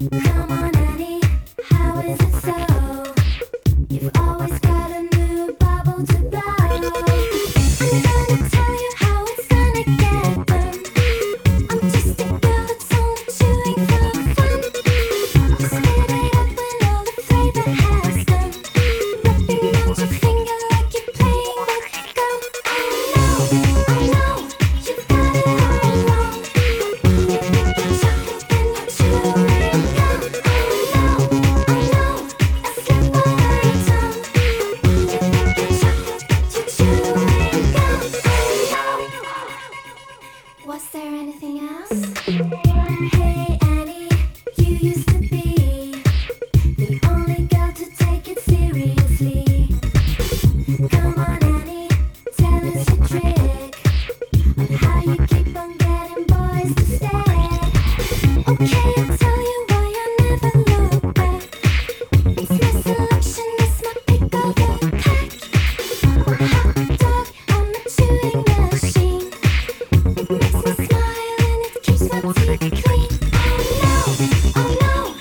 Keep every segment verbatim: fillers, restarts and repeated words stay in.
Come on, Annie, how is it so? You've always got a new bubble to blow. I'm gonna tell you how it's gonna get done. I'm just a girl that's only chewing for fun. Just spit it up when all the flavor has done. Wrapping around your finger like you're playing with gum. I know, I know, you've got it all wrong. You're thinking chocolate when you're chewing gum. I know, I know, a slip over your tongue. You're thinking chocolate but you're chewing gum. I know. Was there anything else? Hey Annie, you used to be the only girl to take it seriously. Come on Annie, tell us your trick on how you keep on getting boys to stay. Okay, I'll tell you why I never look back. It's my selection, it's my pick of the pack. I'm a hot dog, I'm a chewing machine. It makes me smile and it keeps my teeth clean. Oh no, oh no,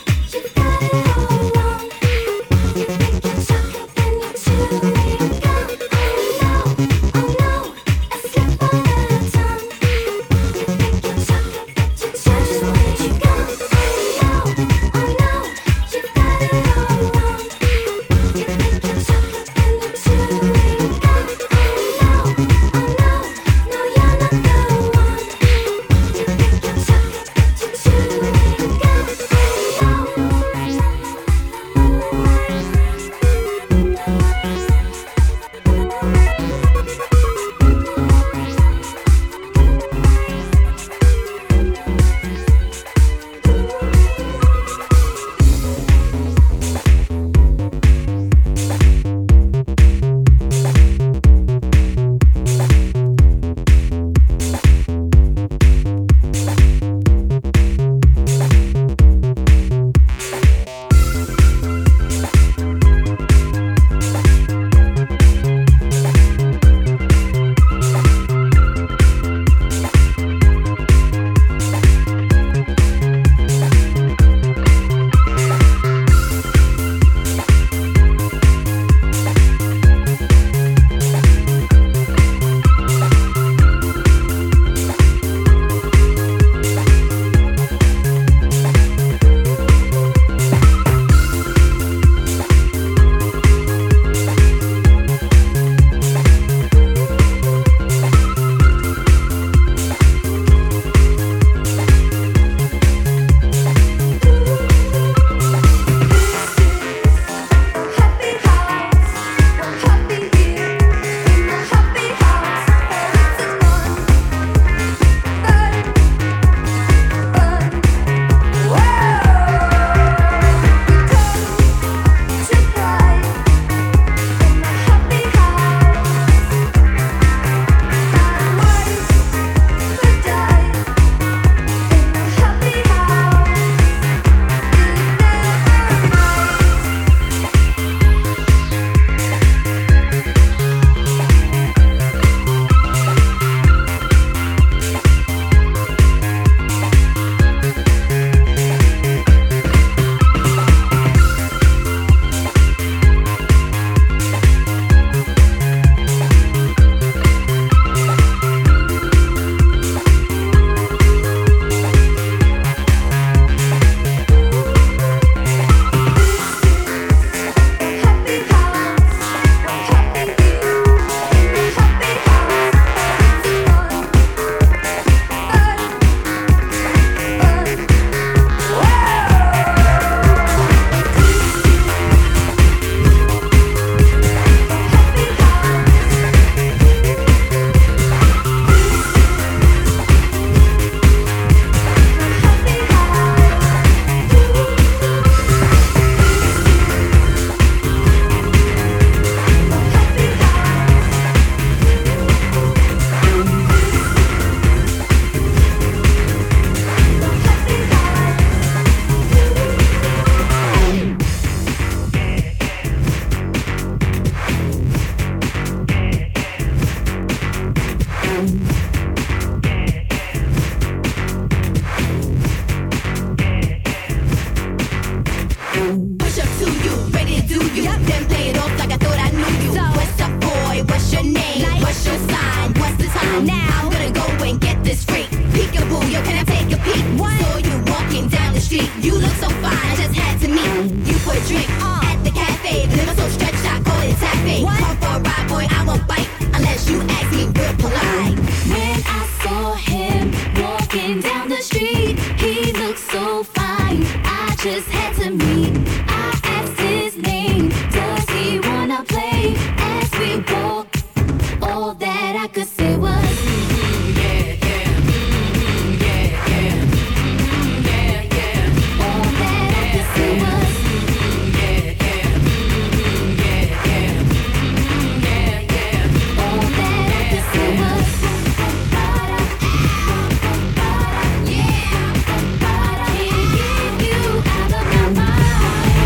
Push up to you, ready to do you. Yep. Then play it off like I thought I knew you. So, what's up, boy? What's your name? Like, what's your sign? What's the time? Now I'm gonna go and get this freak. Peekaboo, yo, can I take a peek? What? Saw you walking down the street. You look so fine, I just had to meet you for a drink uh. at the cafe. The liver so stretched, I call it taffy. Come for a ride, boy, I won't bite unless you ask me real polite. When I saw him walking down the street, he looked so fine, I just had to meet. I asked his name, does he wanna play? As we walked, all that I could say was mm-hmm, yeah, yeah, mm-hmm, yeah, yeah, mm-hmm, yeah, yeah. All that I could say was mm-hmm, yeah, yeah, mm-hmm, yeah, yeah, mm-hmm, yeah, yeah. All that I could say was yeah, can't get you out of my mind.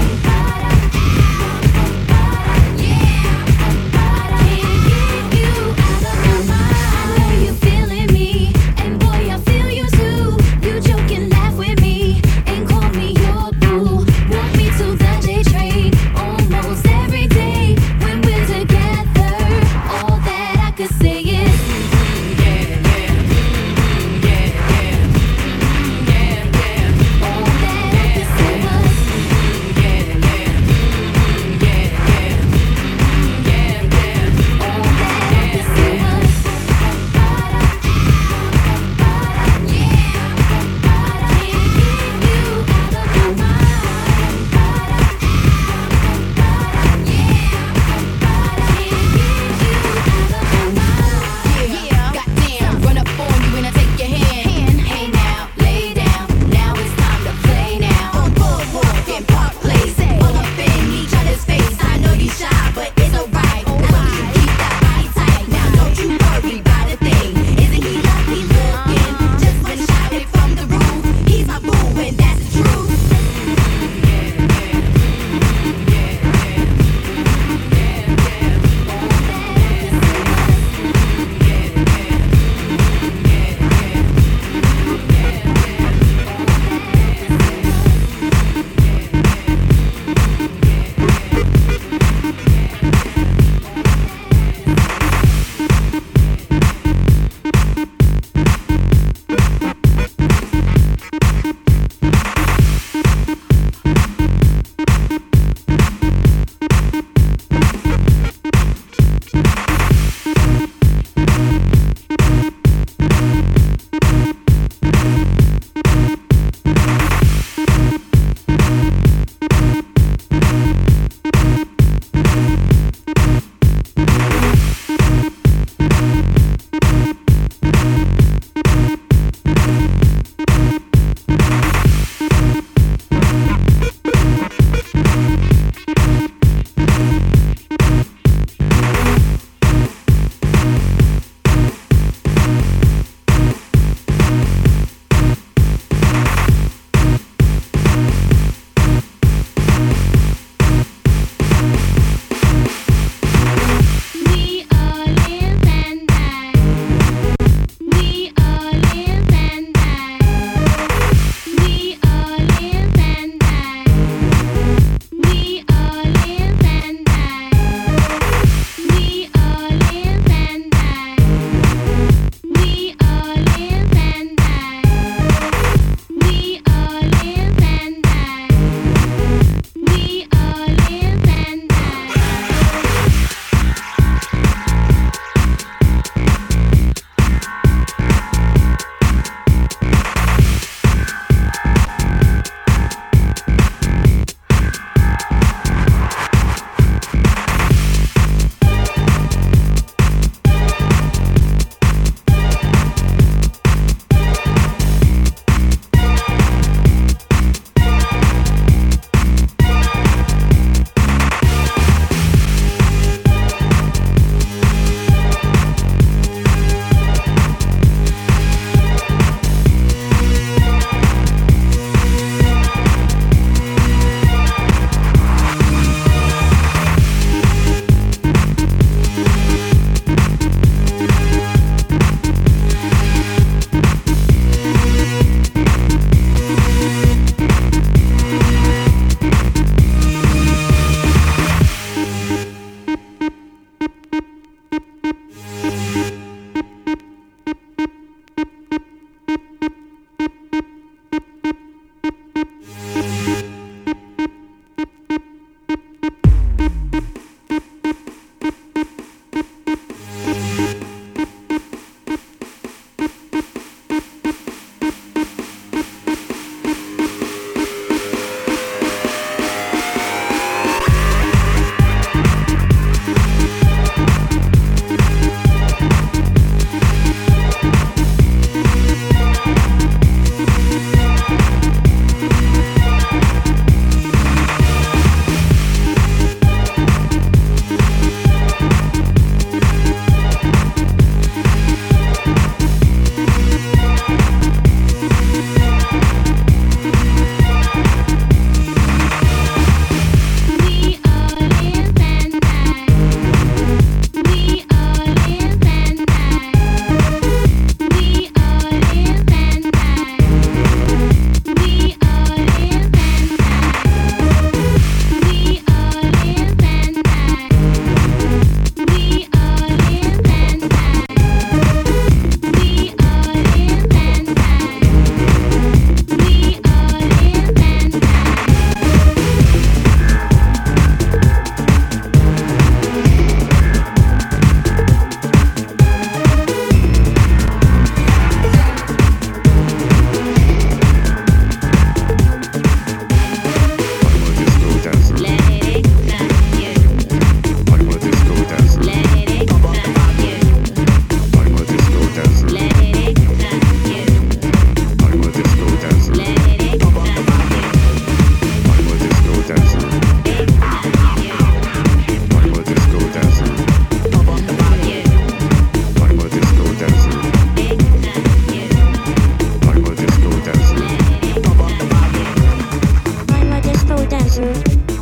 dancer.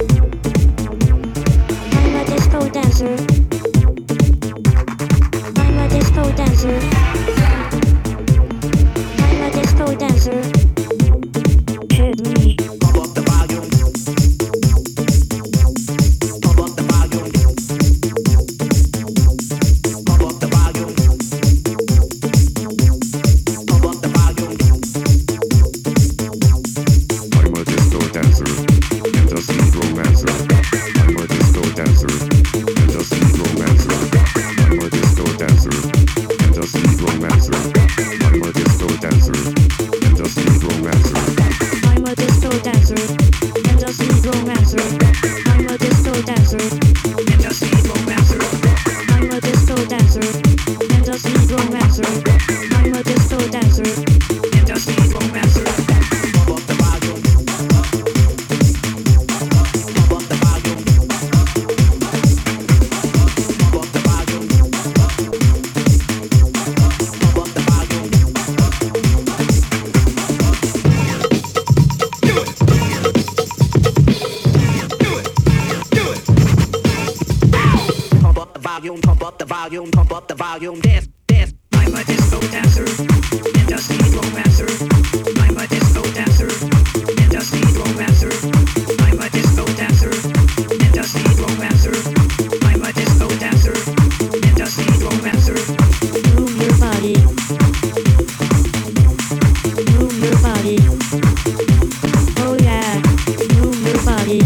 I'm a disco dancer. I'm a disco dancer. I'm a disco dancer. Hit me. Pump up the volume. Pump up the volume. Pump up the volume. Pump up the volume. I'm a disco dancer and a sweet romancer. I'm a disco dancer and a sweet romancer. I'm a disco dancer and a sweet romancer. I'm a disco dancer and a sweet romancer. I'm a disco dancer and a sweet romancer. I'm a disco dancer and a sweet romancer. I'm a disco dancer and a sweet romancer. I'm a disco dancer and a sweet romancer. Pump up the volume. Pump up the volume. Pump up the volume. Pump up the volume. Pump up the volume, pump up the volume, pump up the volume, dance, dance. I'm a disco dancer and a sweet romancer. I'm a disco dancer and a sweet romancer. I'm a disco dancer and a sweet romancer. I'm a disco dancer and a sweet romancer. Move your body. Move your body. Oh yeah. Move your body.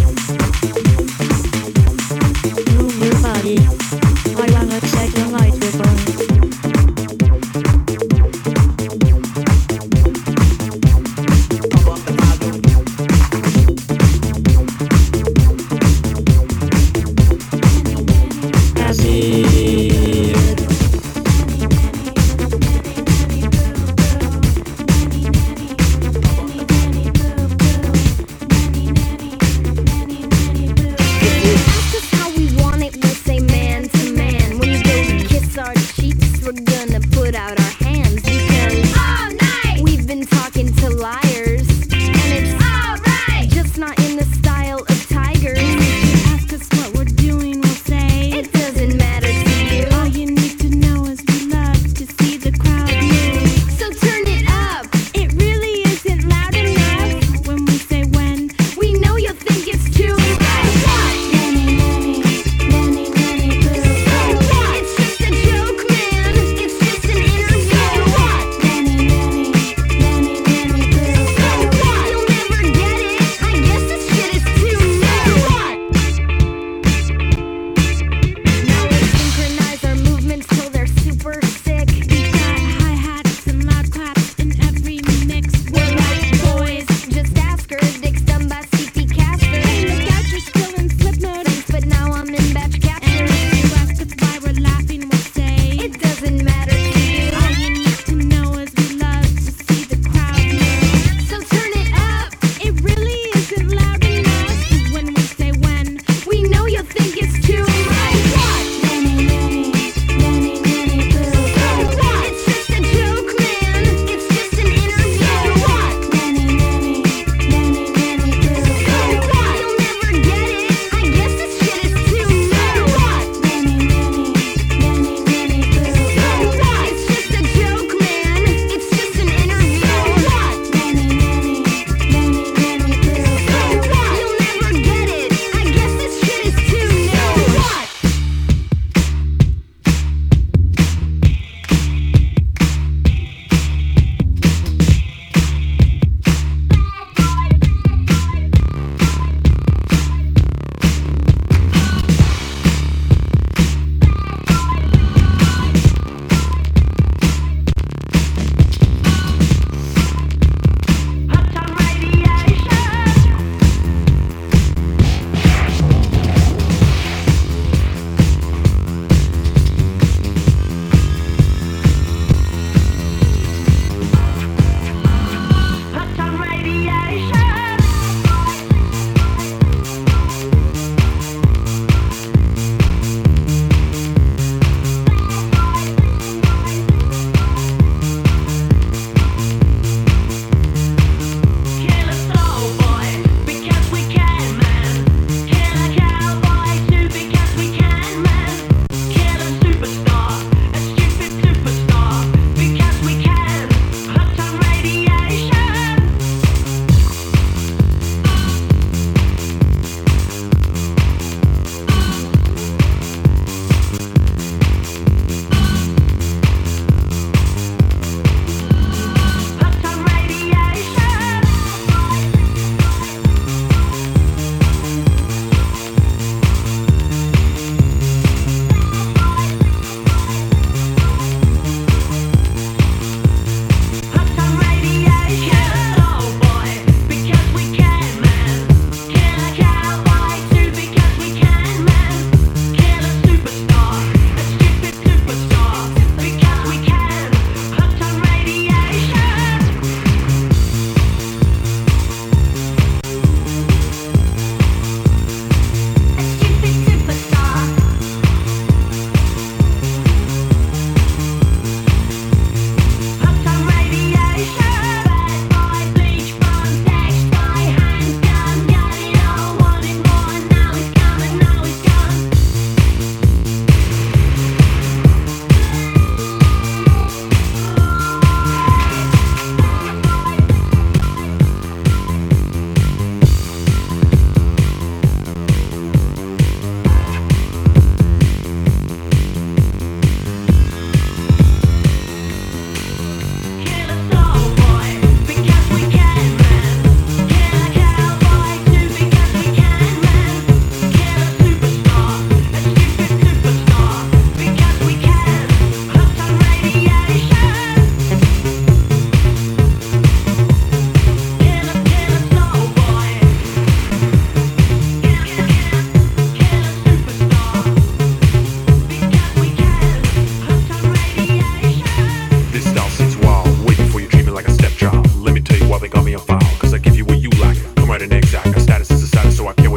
Move your body. I wanna check the microphone.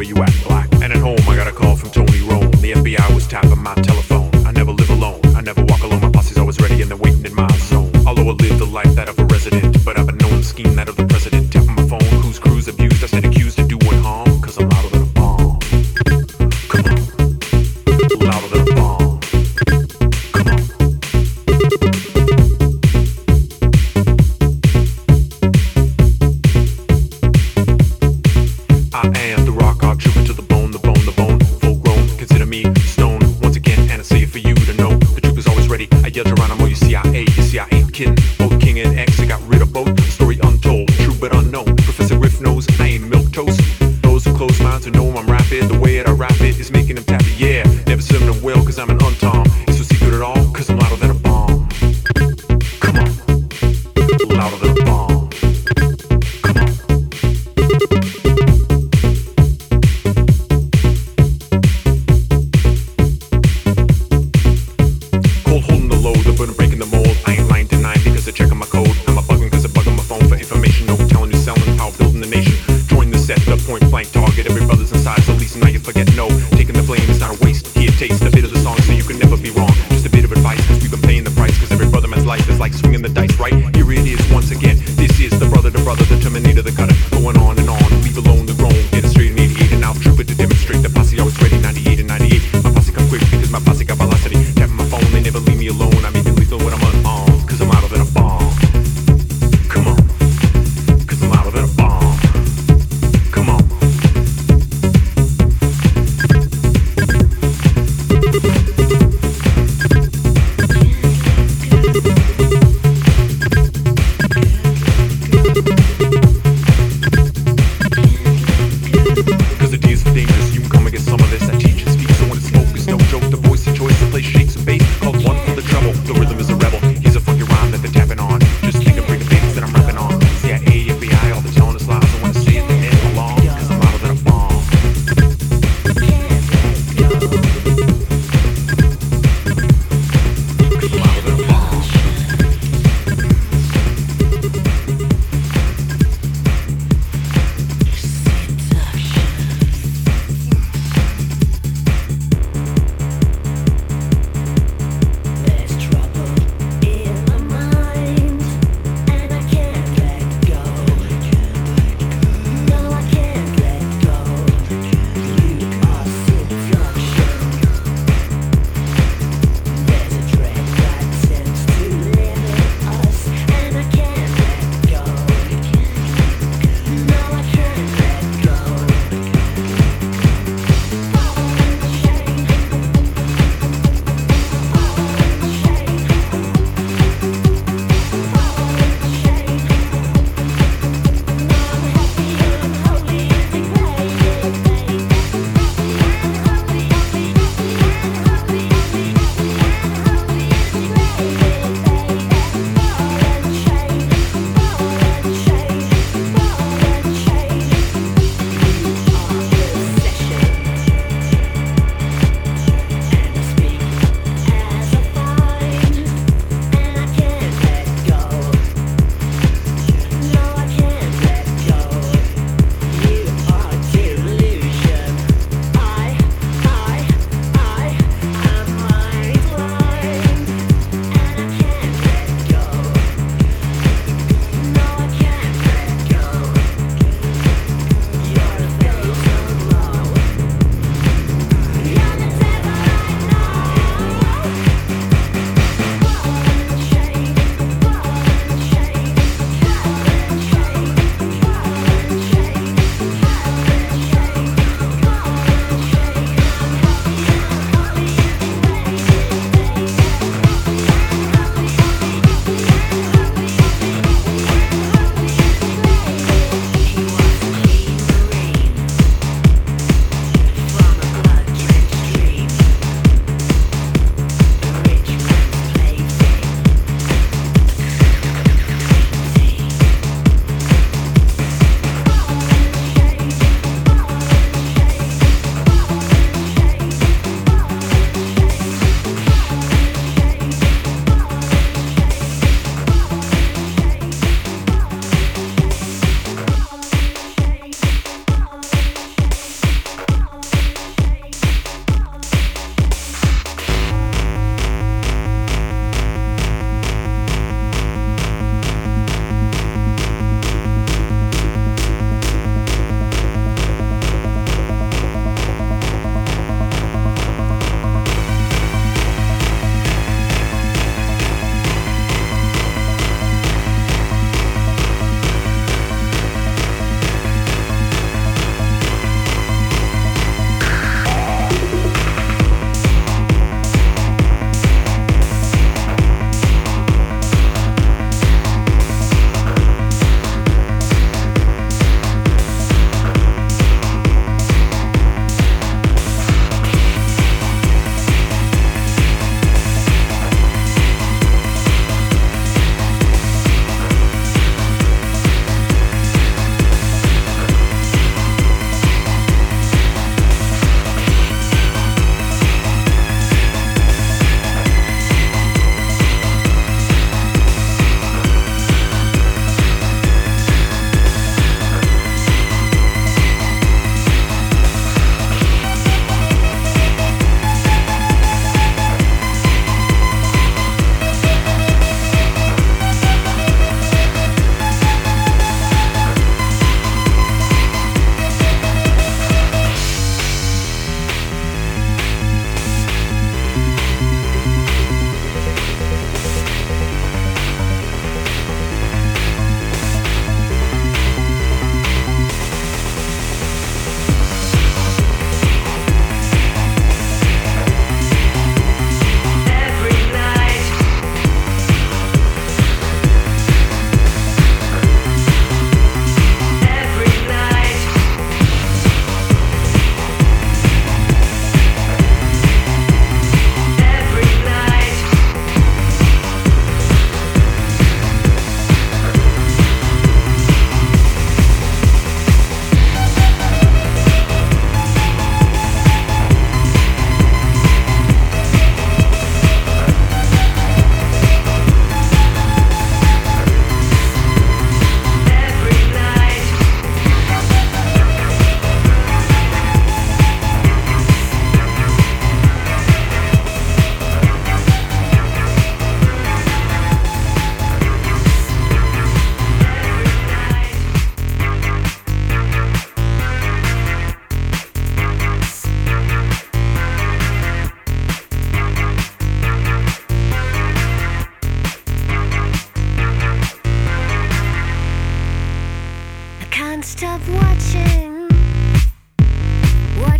where you at, black? And at home, I got a call from Tony Rome. The F B I was tapping my telephone. I never live alone, I never walk alone. My posse's always ready and they're waiting in my zone. Although I live the life that of a resident, but I've been known to scheme that of the president. Tapping my phone, whose crews abused, I said accused of doing harm, cause I'm louder than a bomb. Come on, louder than a bomb. Come on. I am the rock, hard trooper to the bone, the bone, the bone, full grown. Consider me stone once again, and I say it for you to know. The troop is always ready. I yell Geronimo, you C I A, you see I ain't kidding. Both King and X, I got rid of both. Story untold, true but unknown. Professor Riff knows I ain't milquetoast. Those who close minds who know I'm rapid. The way that I rap it is making them tappy, yeah. Never serving them well, cause I'm an untom. It's no secret at all, cause I'm louder than a bomb. Come on, louder than a bomb. Come on. Cold holding the load, the burden breaking the mold. I ain't lying denying because they're checking my code. I'm a bugging cause I'm bugging my phone for information. No telling you selling how building the nation. Join the set, the point blank target. Every brother's inside, so at least now you forget no. Taking the blame is not a waste. Here, taste a bit of the song so you can never be wrong. Just a bit of advice, cause we've been paying the price. Cause every brother man's life is like swinging the dice, right? Here it is once again. This is the brother, the brother, the Terminator, the cutter. Going on and on, leave alone the grown. Get it straight in eighty-eight and I'll troop it to demonstrate. The posse always ready, ninety-eight and ninety-eight. My posse come quick because my posse got velocity. Tapping my phone, they never leave me alone. I make it lethal when I'm unarmed, cause I'm louder than a bomb. Come on, cause I'm louder than a bomb. Come on.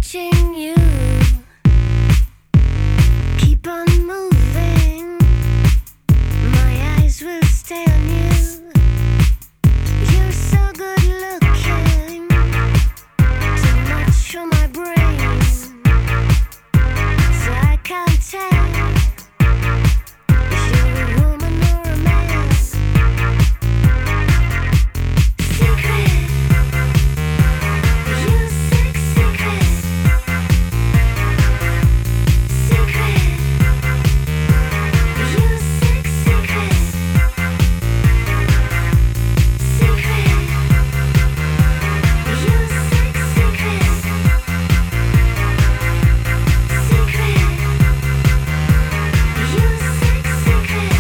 watching you. Keep on moving. My eyes will stay on you. You're so good looking. Too much for my brain. So I can't tell if you're a woman or a man. Secret. You sick secret. Secret. You sick secret. Secret. You sick secret. Secret. You sick secret.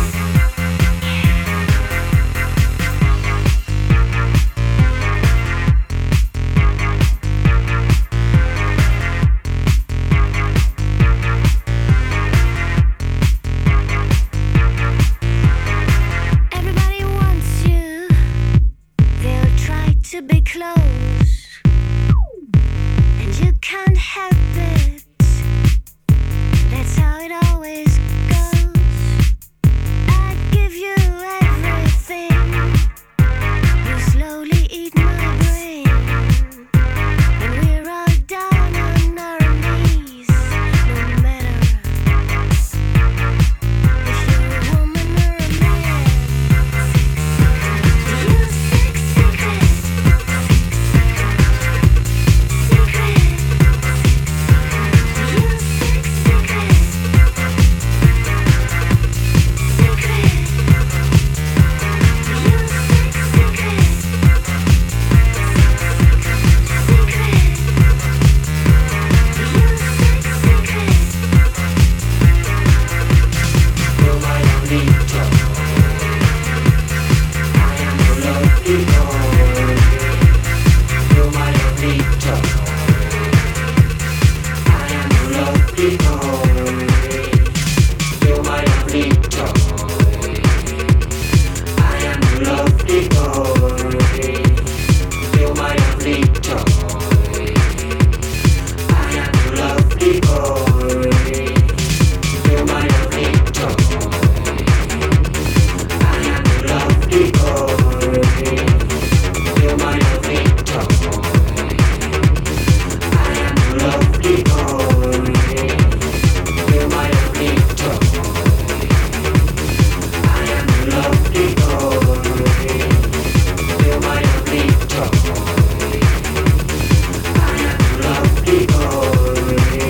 Everybody wants you. They'll try to be close, and you can't help it. That's how it always goes. I give you everything. You slowly eat my brain, and we're all down on our knees. No matter if you're a woman or a man. You sick secret. Secret. You sick secret. Secret. You sick secret. Secret. You sick secret. You're my only toy. I am your lovely boy. You're my only toy. I am your lovely boy. You're my only toy. I am your lovely boy. You're my only toy. I am your lovely boy. You're my only toy. I am your lovely boy. You're my only toy. I am your lovely boy. You're my only toy. I am your lovely boy. You're my only toy. I am your lovely boy.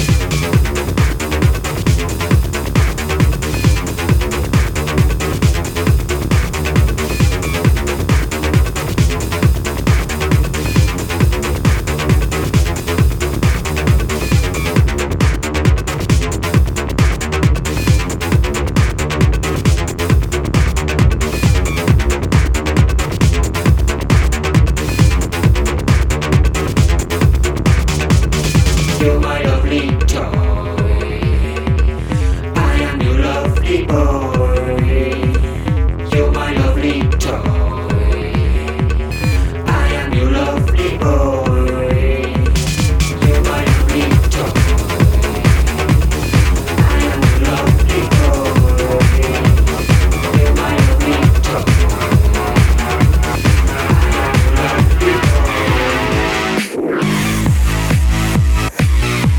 You're my lovely toy. I am your lovely boy. You're my lovely toy. I am your lovely boy. You're my lovely toy. I am your lovely boy. You're my lovely toy. I am your lovely boy.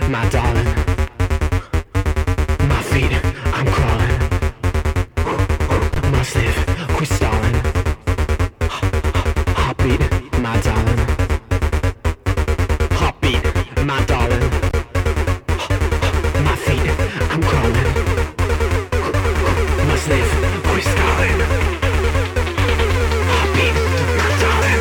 my darling. My feet, I'm crawling. Must live, quit stalling. Heartbeat, my darling. Heartbeat, my darling. My feet, I'm crawling. Must live, quit stalling. Heartbeat, my darling.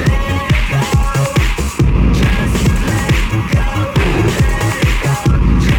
Just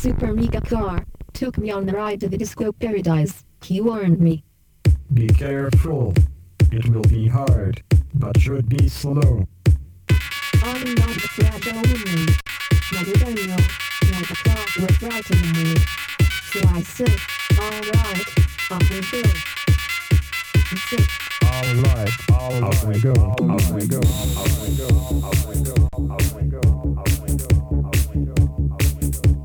super mega car. Took me on the ride to the disco paradise. He warned me. Be careful. It will be hard, but should be slow. On and on the fragile only. Never Daniel, like a clock was frightening me. So I said, alright, off we go. He said, Alright, alright, off we go, off we go, off we go, off we go, off we go, off we go, off we go, off we go.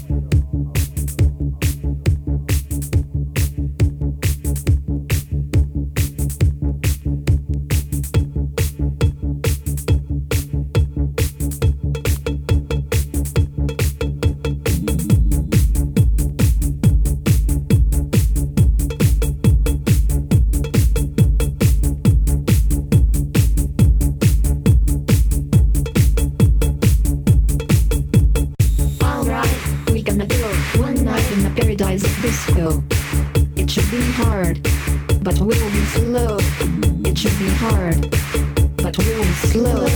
Paradise disco. It should be hard, but we'll be slow. It should be hard, but we'll be slow.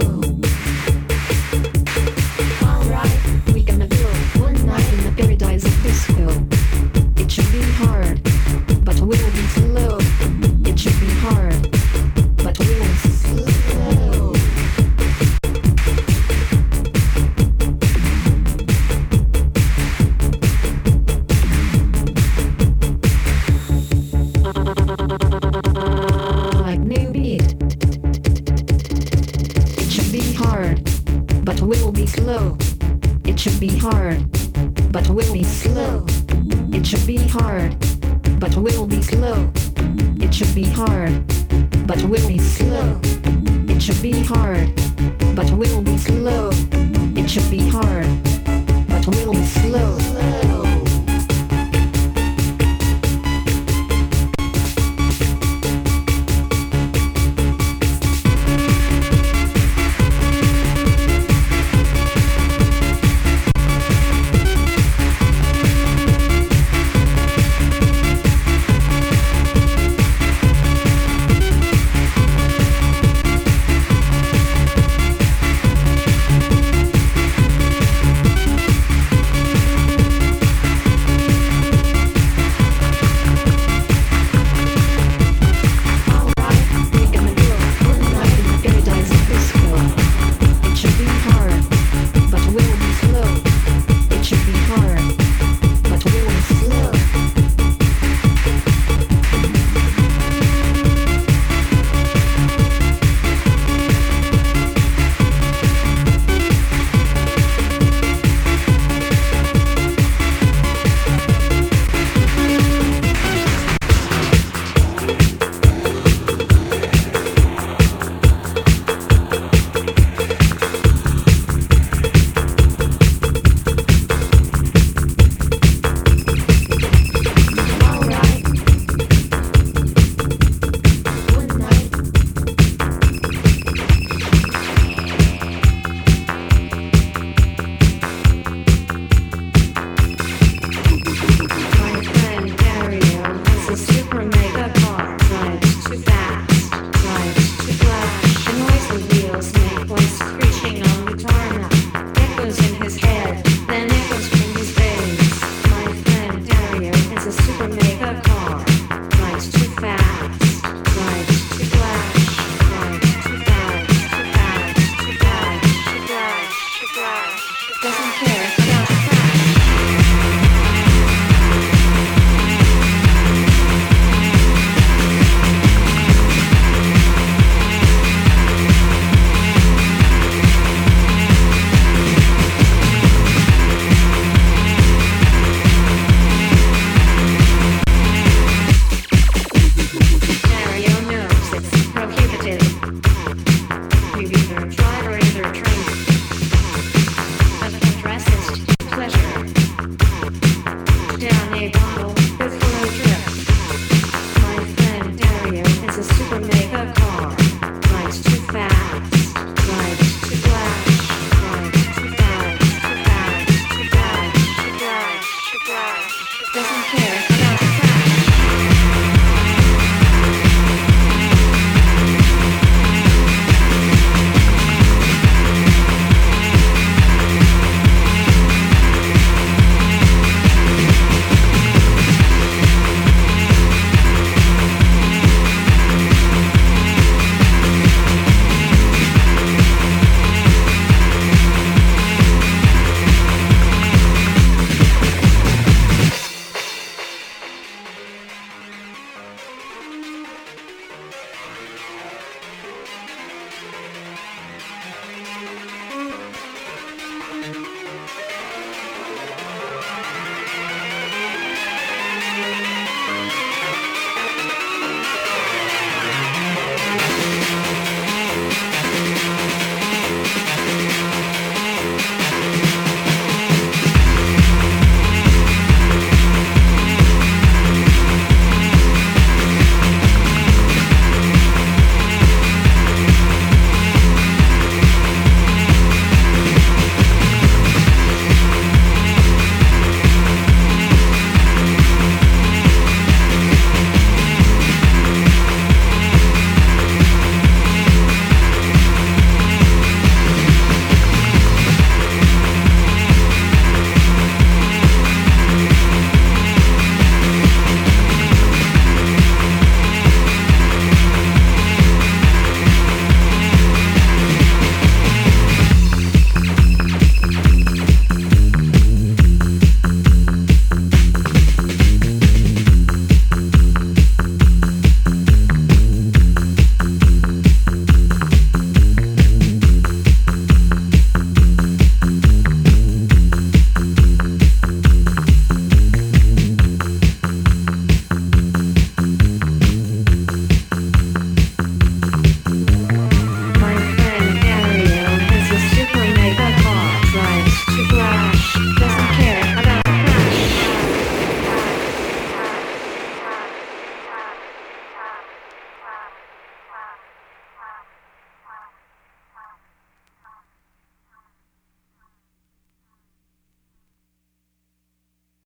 Alright, we gonna go one night in the paradise disco. It should be hard, but we'll be slow. It should be hard, but we'll be slow. But we'll be slow. It should be hard, but we'll be slow. It should be hard, but we'll be slow. It should be hard, but we'll be slow. It should be hard, but we'll be slow. It should be hard.